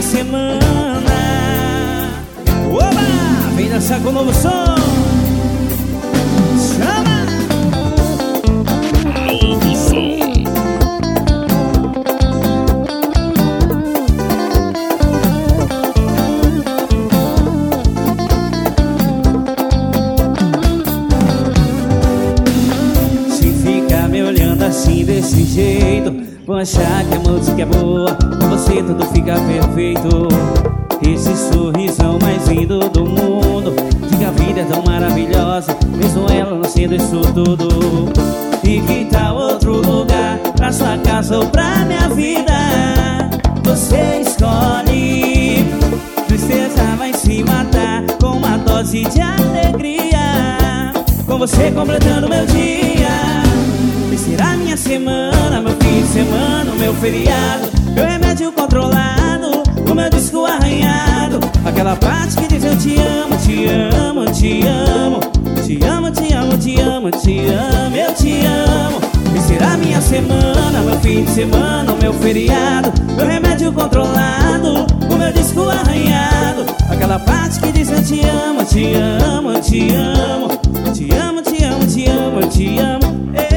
minha semana. Oba! Vem dançar com o novo som. Chama! Novo som. Assim desse jeito, vou achar que a música é boa. Com você tudo fica perfeito. Esse sorrisão mais lindo do mundo, de que a vida é tão maravilhosa, mesmo ela não sendo isso tudo. E que tal outro lugar, pra sua casa ou pra minha vida? Você escolhe. Tristeza vai se matar com uma dose de alegria, com você completando meu dia. Será minha semana, meu fim de semana, o meu feriado, meu remédio controlado, o meu disco arranhado, aquela parte que diz eu te amo, te amo, te amo, te amo, te amo, te amo, te amo, eu te amo. E será minha semana, meu fim de semana, o meu feriado, meu remédio controlado, o meu disco arranhado, aquela parte que diz eu te amo, te amo, te amo, te amo, te amo, te amo, te amo.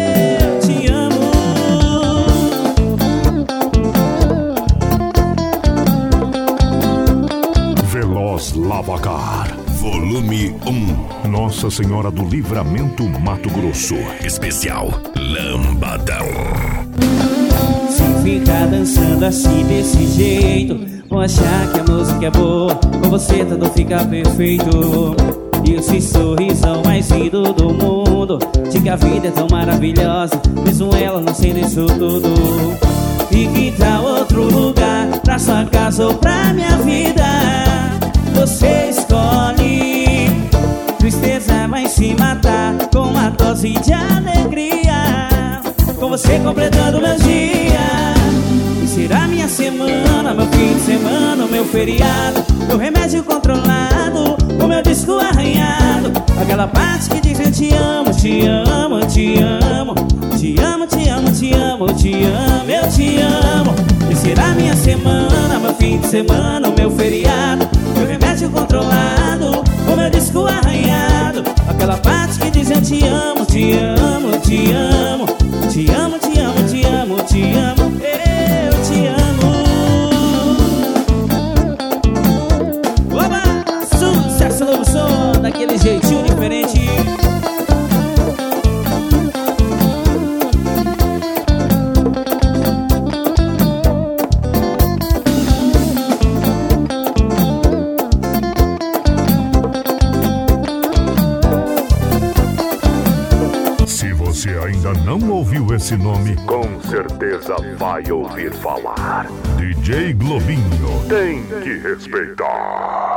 Lavacar, volume 1. Nossa Senhora do Livramento, Mato Grosso. Especial Lambadão. Se ficar dançando assim desse jeito, vou achar que a música é boa. Com você tudo fica perfeito. E esse sorrisão mais lindo do mundo, de que a vida é tão maravilhosa, mesmo ela não sendo isso tudo. E que tal outro lugar, pra sua casa ou pra minha vida? Você escolhe. Tristeza vai se matar com uma dose de alegria, com você completando meu dia. E será minha semana, meu fim de semana, o meu feriado, meu remédio controlado, o meu disco arranhado, aquela parte que diz eu te amo, te amo, te amo, te amo, te amo, te amo, te amo, eu te amo. E será minha semana, meu fim de semana, o meu feriado, meu remédio controlado, o meu disco arranhado, aquela parte que diz eu te amo, te amo, te amo, te amo, te amo, te amo, te amo, eu te amo. Oba! Sucesso novo som, daquele jeitinho diferente. Se ainda não ouviu esse nome, com certeza vai ouvir falar. DJ Globinho, tem que respeitar.